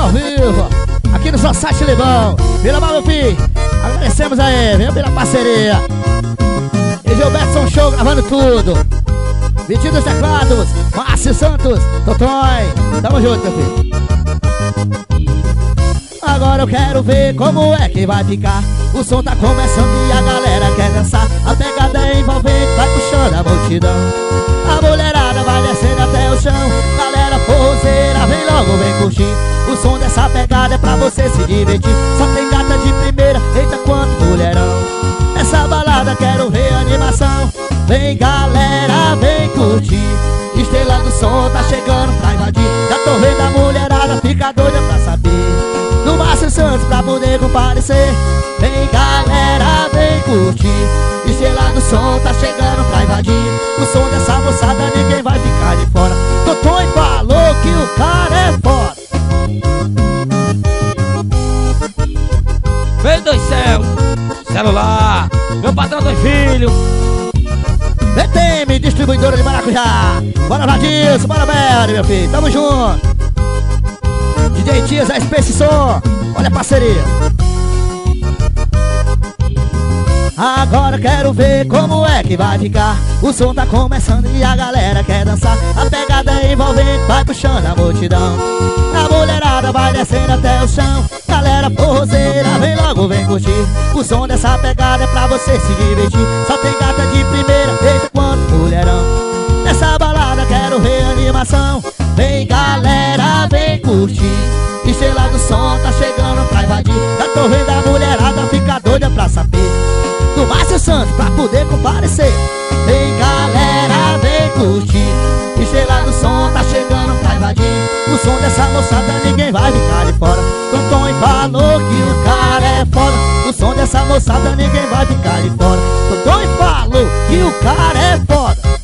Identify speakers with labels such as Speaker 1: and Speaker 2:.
Speaker 1: ao vivo, aqui no Society Lebão. Pela mal, meu filho, agradecemos aí, viu, pela parceria. E Gilberto Show gravando tudo. Vitinho dos teclados, Márcio Santos, Totói. Tamo junto, meu filho. Agora eu quero ver como é que vai ficar. O som tá começando e a galera quer dançar. A pegada é envolvente, vai puxando a multidão. A mulherada vai descendo até o chão. Galera forrozeira, vem logo, vem curtir. O som dessa pegada é pra você se divertir. Só tem gata de primeira, eita quanto mulherão. Nessa balada quero ver animação. Vem galera, vem curtir. Estrela do som tá chegando pra invadir. Já tô vendo a mulherada, fica doida pra saber. No Márcio Santos pra poder comparecer. Vem galera, vem curtir. Estrela do som tá chegando pra invadir. O som dessa moçada ninguém vai ficar de fora. Totonho falou que o cara é foda.
Speaker 2: Vem do céu, celular, meu patrão do filho.
Speaker 1: VTM, distribuidora de maracujá. Bora Vadilson, bora Beli, meu filho, tamo junto. DJ Tias, a Space Som, olha a parceria. Agora quero ver como é que vai ficar. O som tá começando e a galera quer dançar. A pegada é envolvente, vai puxando a multidão. A mulherada vai descendo até o chão. Galera forrozeira, vem logo, vem curtir. O som dessa pegada é pra você se divertir. Só tem gata de primeira, eita quanto mulherão. Nessa balada quero ver animação. Vem galera, vem curtir. Estrela do som tá chegando pra invadir. Já tô vendo a mulherada, fica doida pra saber. Do Márcio Santos pra poder comparecer. Vem galera, vem curtir. Estrela do som tá chegando pra invadir. O som dessa moçada ninguém vai ficar de fora. Totonho falou que o cara é foda. O som dessa moçada ninguém vai ficar de fora. Totonho falou que o cara é foda.